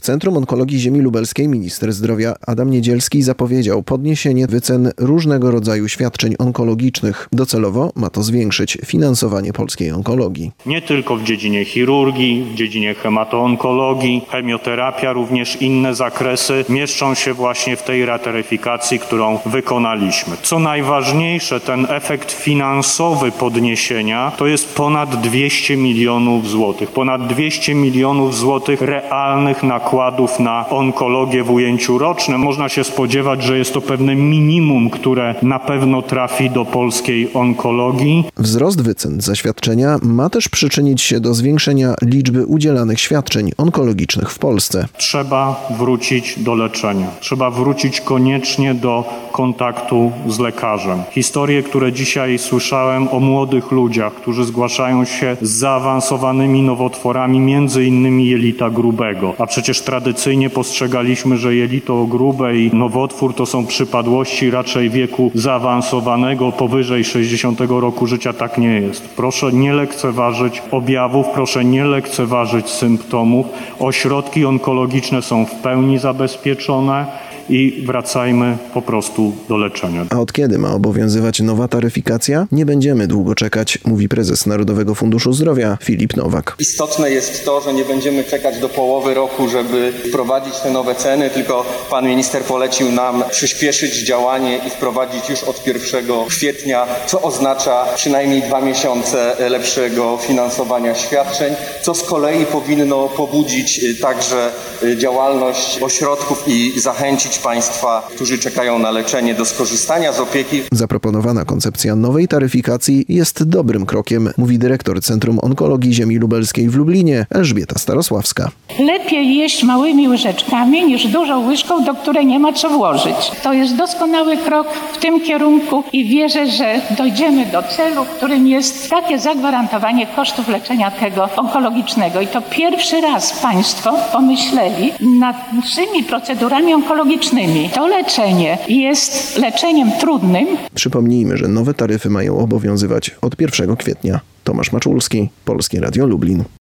Centrum Onkologii Ziemi Lubelskiej minister zdrowia Adam Niedzielski zapowiedział podniesienie wycen różnego rodzaju świadczeń onkologicznych. Docelowo ma to zwiększyć finansowanie polskiej onkologii. Nie tylko w dziedzinie chirurgii, w dziedzinie hematoonkologii, chemioterapia, również inne zakresy mieszczą się właśnie w tej rataryfikacji, którą wykonaliśmy. Co najważniejsze, ten efekt finansowy podniesienia to jest ponad 200 milionów złotych. Ponad 200 milionów złotych realnych nakładów na onkologię w ujęciu rocznym. Można się spodziewać, że jest to pewne minimum, które na pewno trafi do polskiej onkologii. Wzrost wycen za świadczenia ma też przyczynić się do zwiększenia liczby udzielanych świadczeń onkologicznych w Polsce. Trzeba wrócić do leczenia. Trzeba wrócić koniecznie do kontaktu z lekarzem. Historie, które dzisiaj słyszałem o młodych ludziach, którzy zgłaszają się z zaawansowanymi nowotworami, między innymi jelita grubego. A przecież tradycyjnie postrzegaliśmy, że jelito grube i nowotwór to są przypadłości raczej wieku zaawansowanego, powyżej 60 roku życia. Tak nie jest. Proszę nie lekceważyć objawów, proszę nie lekceważyć symptomów. Ośrodki onkologiczne są w pełni zabezpieczone i wracajmy po prostu do leczenia. A od kiedy ma obowiązywać nowa taryfikacja? Nie będziemy długo czekać, mówi prezes Narodowego Funduszu Zdrowia Filip Nowak. Istotne jest to, że nie będziemy czekać do połowy roku, żeby wprowadzić te nowe ceny, tylko pan minister polecił nam przyspieszyć działanie i wprowadzić już od 1 kwietnia, co oznacza przynajmniej 2 miesiące lepszego finansowania świadczeń, co z kolei powinno pobudzić także działalność ośrodków i zachęcić państwa, którzy czekają na leczenie, do skorzystania z opieki. Zaproponowana koncepcja nowej taryfikacji jest dobrym krokiem, mówi dyrektor Centrum Onkologii Ziemi Lubelskiej w Lublinie Elżbieta Starosławska. Lepiej jeść małymi łyżeczkami niż dużą łyżką, do której nie ma co włożyć. To jest doskonały krok w tym kierunku i wierzę, że dojdziemy do celu, którym jest takie zagwarantowanie kosztów leczenia tego onkologicznego. I to pierwszy raz państwo pomyśleli nad naszymi procedurami onkologicznymi. To leczenie jest leczeniem trudnym. Przypomnijmy, że nowe taryfy mają obowiązywać od 1 kwietnia. Tomasz Maczulski, Polskie Radio Lublin.